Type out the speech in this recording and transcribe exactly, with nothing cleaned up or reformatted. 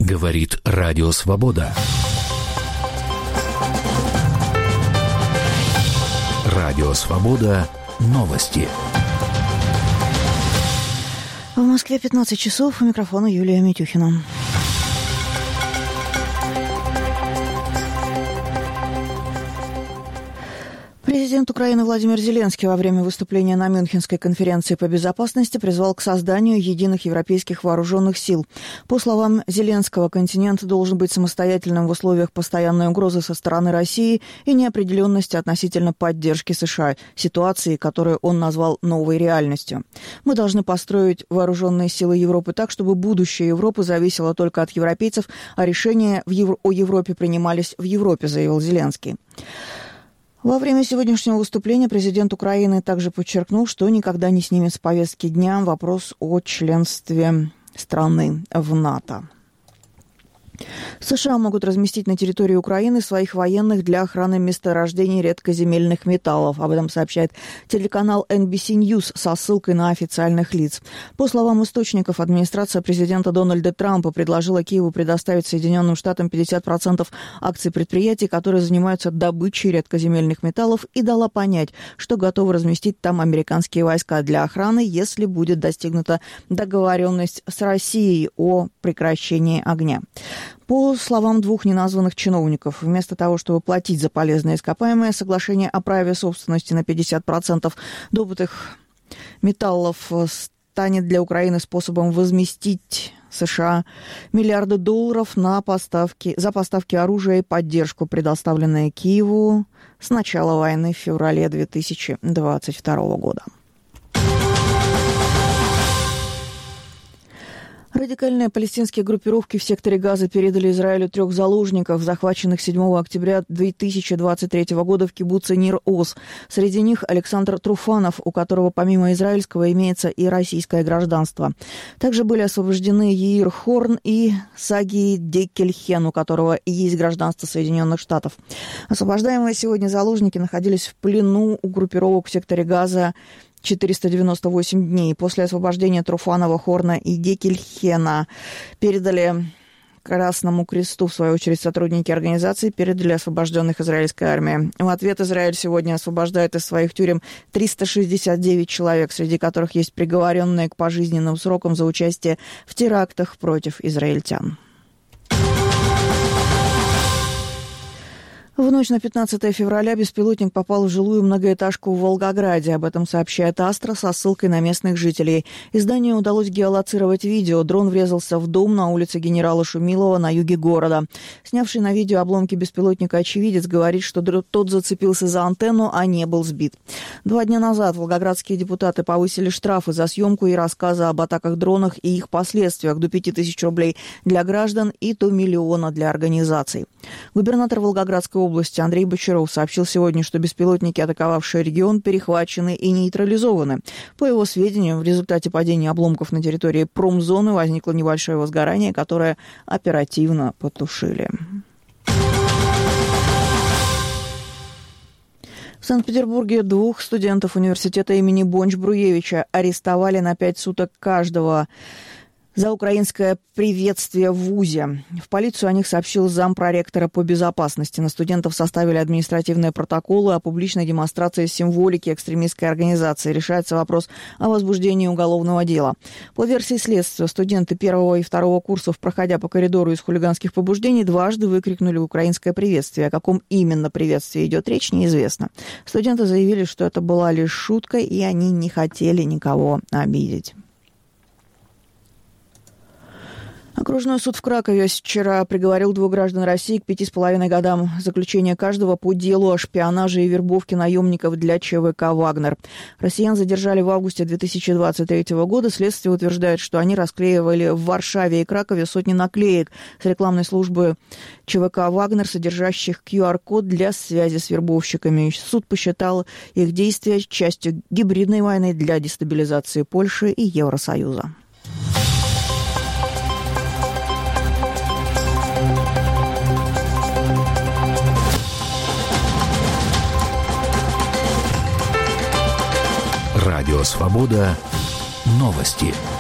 Говорит Радио Свобода. Радио Свобода. Новости. В Москве пятнадцать часов. У микрофона Юлия Митюхина. Президент Украины Владимир Зеленский во время выступления на Мюнхенской конференции по безопасности призвал к созданию единых европейских вооруженных сил. По словам Зеленского, континент должен быть самостоятельным в условиях постоянной угрозы со стороны России и неопределенности относительно поддержки США, ситуации, которую он назвал новой реальностью. Мы должны построить вооруженные силы Европы так, чтобы будущее Европы зависело только от европейцев, а решения в Евро- о Европе принимались в Европе, заявил Зеленский. Во время сегодняшнего выступления президент Украины также подчеркнул, что никогда не снимет с повестки дня вопрос о членстве страны в НАТО. США могут разместить на территории Украины своих военных для охраны месторождений редкоземельных металлов. Об этом сообщает телеканал эн би си News со ссылкой на официальных лиц. По словам источников, администрация президента Дональда Трампа предложила Киеву предоставить Соединенным Штатам пятьдесят процентов акций предприятий, которые занимаются добычей редкоземельных металлов, и дала понять, что готова разместить там американские войска для охраны, если будет достигнута договоренность с Россией о прекращении огня. По словам двух неназванных чиновников, вместо того, чтобы платить за полезные ископаемые, соглашение о праве собственности на пятьдесят процентов добытых металлов станет для Украины способом возместить США миллиарды долларов на поставки, за поставки оружия и поддержку, предоставленные Киеву с начала войны в феврале две тысячи двадцать второго года. Радикальные палестинские группировки в секторе Газа передали Израилю трех заложников, захваченных седьмого октября две тысячи двадцать третьего года в кибуце Нир-Оз. Среди них Александр Труфанов, у которого помимо израильского имеется и российское гражданство. Также были освобождены Яир Хорн и Саги Декельхен, у которого и есть гражданство Соединенных Штатов. Освобождаемые сегодня заложники находились в плену у группировок в секторе Газа четыреста девяносто восемь дней. После освобождения Труфанова, Хорна и Декельхена передали Красному Кресту, в свою очередь, сотрудники организации передали освобожденных израильской армии. В ответ Израиль сегодня освобождает из своих тюрем триста шестьдесят девять человек, среди которых есть приговоренные к пожизненным срокам за участие в терактах против израильтян. В ночь на пятнадцатое февраля беспилотник попал в жилую многоэтажку в Волгограде. Об этом сообщает Астра со ссылкой на местных жителей. Изданию удалось геолоцировать видео. Дрон врезался в дом на улице генерала Шумилова на юге города. Снявший на видео обломки беспилотника очевидец говорит, что тот зацепился за антенну, а не был сбит. Два дня назад волгоградские депутаты повысили штрафы за съемку и рассказы об атаках дронах и их последствиях до пяти тысяч рублей для граждан и до миллиона для организаций. Губернатор Волгоградской области области Андрей Бочаров сообщил сегодня, что беспилотники, атаковавшие регион, перехвачены и нейтрализованы. По его сведениям, в результате падения обломков на территории промзоны возникло небольшое возгорание, которое оперативно потушили. В Санкт-Петербурге двух студентов университета имени Бонч-Бруевича арестовали на пять суток каждого за украинское приветствие в вузе. В полицию о них сообщил зампроректора по безопасности. На студентов составили административные протоколы о публичной демонстрации символики экстремистской организации. Решается вопрос о возбуждении уголовного дела. По версии следствия, студенты первого и второго курсов, проходя по коридору из хулиганских побуждений, дважды выкрикнули украинское приветствие. О каком именно приветствии идет речь, неизвестно. Студенты заявили, что это была лишь шутка, и они не хотели никого обидеть. Окружной суд в Кракове вчера приговорил двух граждан России к пяти с половиной годам заключения каждого по делу о шпионаже и вербовке наемников для ЧВК «Вагнер». Россиян задержали в августе две тысячи двадцать третьего года. Следствие утверждает, что они расклеивали в Варшаве и Кракове сотни наклеек с рекламной службы ЧВК «Вагнер», содержащих ку ар код для связи с вербовщиками. Суд посчитал их действия частью гибридной войны для дестабилизации Польши и Евросоюза. Радио Свобода. Новости.